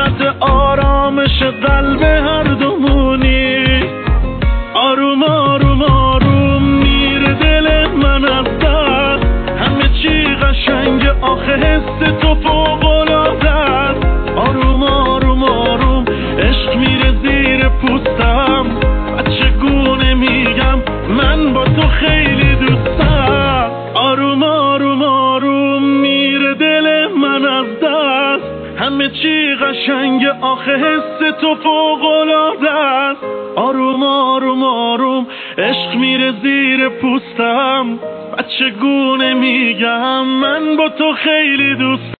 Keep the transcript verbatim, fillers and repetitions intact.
قسمت آرامش قلب هر دومونی. آروم آروم آروم میره دل من از دست، همه چی قشنگ آخه حس تو فوق‌العاده است. آروم آروم آروم عشق میره زیر پوستم، چگونه میگم من با تو خیلی دوستم. آروم آروم آروم میره دل من از دست، همه چی قشنگ آخه حس تو فوق‌العاده است. آروم آروم آروم عشق میره زیر پوستم، چگونه میگم من با تو خیلی دوست